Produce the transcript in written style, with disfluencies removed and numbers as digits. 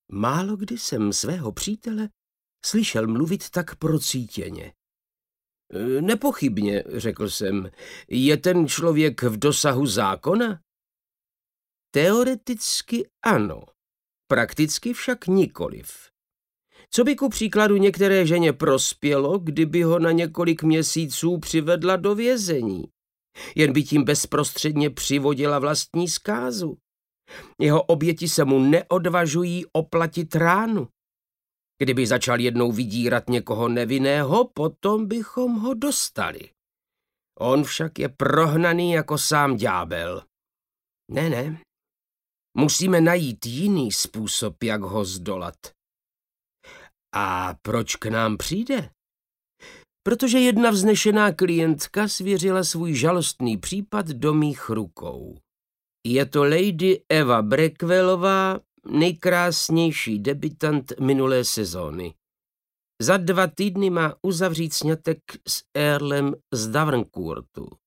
Málokdy jsem svého přítele slyšel mluvit tak procítěně. Nepochybně, řekl jsem, je ten člověk v dosahu zákona? Teoreticky ano, prakticky však nikoliv. Co by ku příkladu některé ženě prospělo, kdyby ho na několik měsíců přivedla do vězení? Jen by tím bezprostředně přivodila vlastní zkázu. Jeho oběti se mu neodvažují oplatit ránu. Kdyby začal jednou vydírat někoho nevinného, potom bychom ho dostali. On však je prohnaný jako sám ďábel. Ne, musíme najít jiný způsob, jak ho zdolat. A proč k nám přijde? Protože jedna vznešená klientka svěřila svůj žalostný případ do mých rukou. Je to Lady Eva Brackwellová, nejkrásnější debutant minulé sezóny. Za 2 týdny má uzavřít sňatek s Earlem z Dovercourtu.